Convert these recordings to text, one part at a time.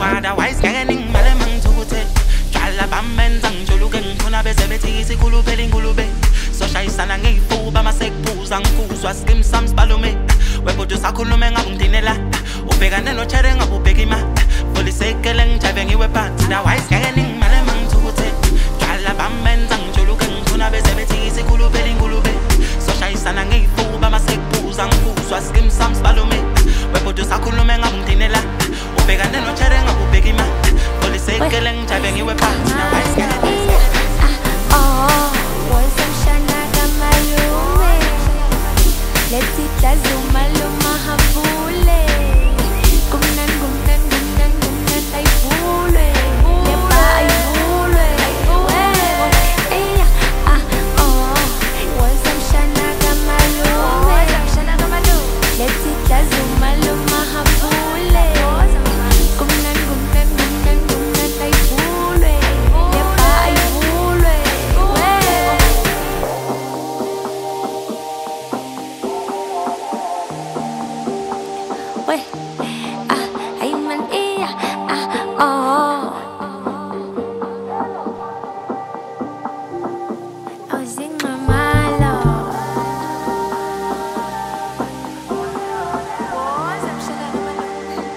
otherwise ngening male mangithukuthe jala bamenza ngijuluke ngifuna bese bethi isikhuluphela ingulube soshayisana ngeyifuba masekuphuza ngikuzwa skim sams balume webodwa sakhulume ngabe ngidinela ubhekane nochere ngabe ubheka ima polisekele ngijabe ngiwe phansi otherwise ngening male mangithukuthe jala bamenza ngijuluke ngifuna bese bethi isikhuluphela ingulube soshayisana ngeyifuba masekuphuza ngikuzwa skim sams balume webodwa sakhulume ngabe ngidinela ubhekane nochere ngabe ubheka ima polisekele ngijabe ngiwe phansi otherwise ngening Let's eat a zuma luma havule. Gumnan gumnan gumnan gumnan ay fule. Lepa ay fule. Wasam shana kamalume. Let's eat a zuma luma havule. Gumnan gumnan gumnan gumnan ay fule. Lepa ay fule. Weh, ay man iya, oh. Oh, sing mamalo. Wazam shala naman.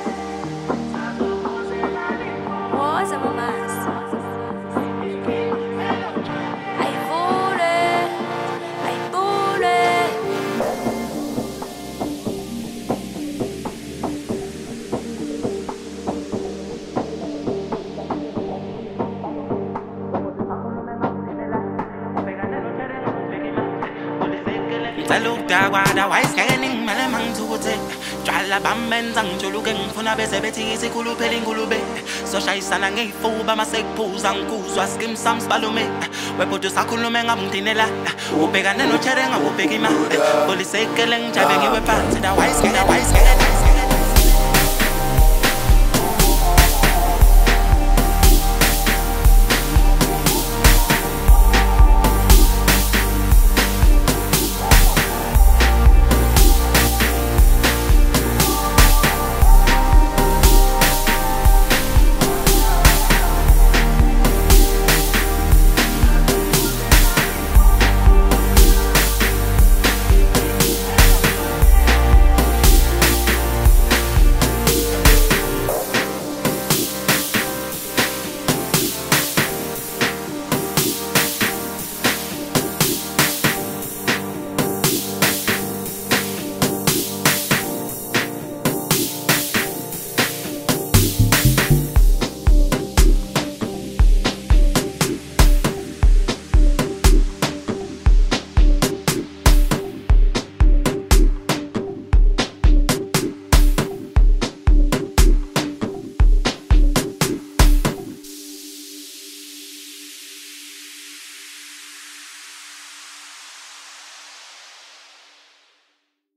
Wazam mas. Ay bule, ay bule. Talukdakwa otherwise ngening male mangithukuthe jala bamenza ngijuluke ngifuna bese bethi isikhuluphela ingulube soshayisana ngeyifuba masekuphuza ngikuzwa skim sams balume webodwa sakhulume ngabe ngidinela ubhekane nochere ngabe ubheka ima polisekele ngijabe ngiwe phansi otherwise